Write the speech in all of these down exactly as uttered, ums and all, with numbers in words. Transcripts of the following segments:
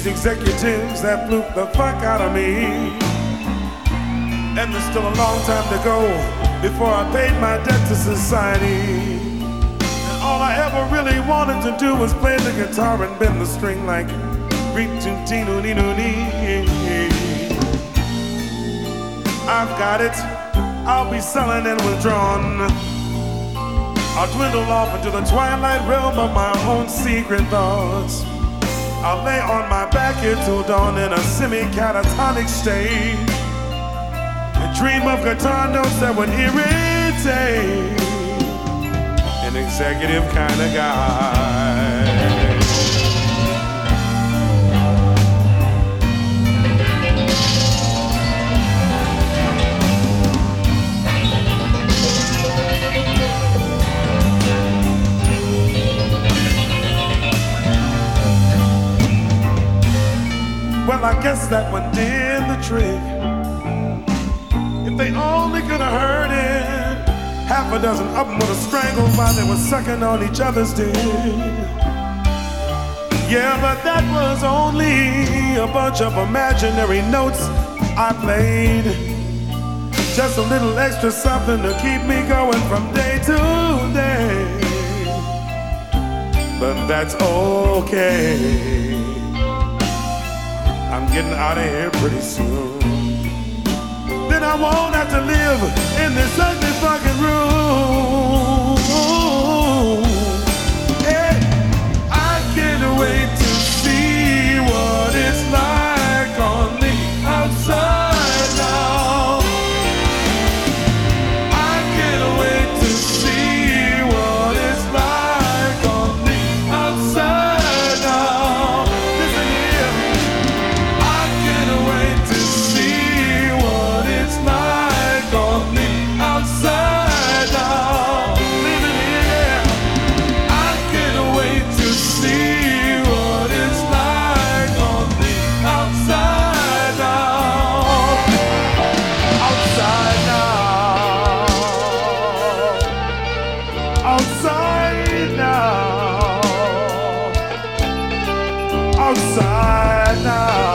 these executives that fluke the fuck out of me. And there's still a long time to go before I paid my debt to society. And all I ever really wanted to do was play the guitar and bend the string like Reet-toot-tee-noo-nee-noo-nee. I've got it, I'll be selling and withdrawn. I'll dwindle off into the twilight realm of my own secret thoughts. I'll lay on my back here till dawn in a semi-catatonic state and dream of guitar notes that would irritate an executive kind of guy. Well, I guess that one did the trick. If they only could have heard it, half a dozen of them would have strangled while they were sucking on each other's dick. Yeah, but that was only a bunch of imaginary notes I played. Just a little extra something to keep me going from day to day. But that's okay. I'm getting out of here pretty soon. Then I won't have to live in this ugly fucking room. Hey, I can't wait to see what it's like on the outside now. I can't wait to see what it's like on the outside now. Listen here. Outside now, living here. I can't wait to see what it's like on the outside now. Outside now. Outside now. Outside now.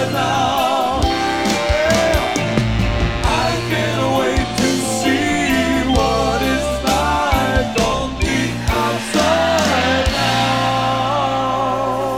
bye.